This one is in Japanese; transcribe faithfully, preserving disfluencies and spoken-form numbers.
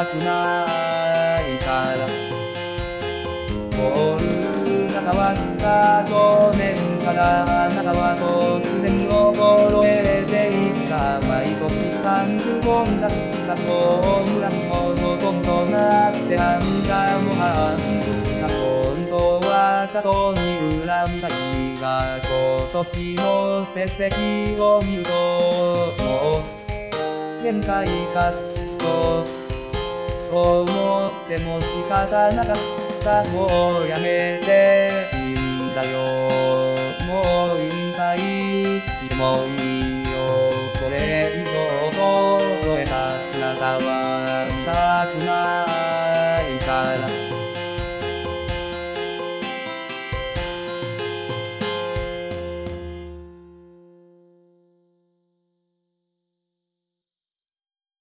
くないからこんな変わった去年からあなたは突然衰えていった毎年さんじゅうごになったこんなにも望むとなってあんたも半分した本当は過去に恨みたいが今年の成績を見るともう限界かと思っても仕方なかったもうやめていいんだよもう引退してもいいよこれ以上衰えた姿は見たくない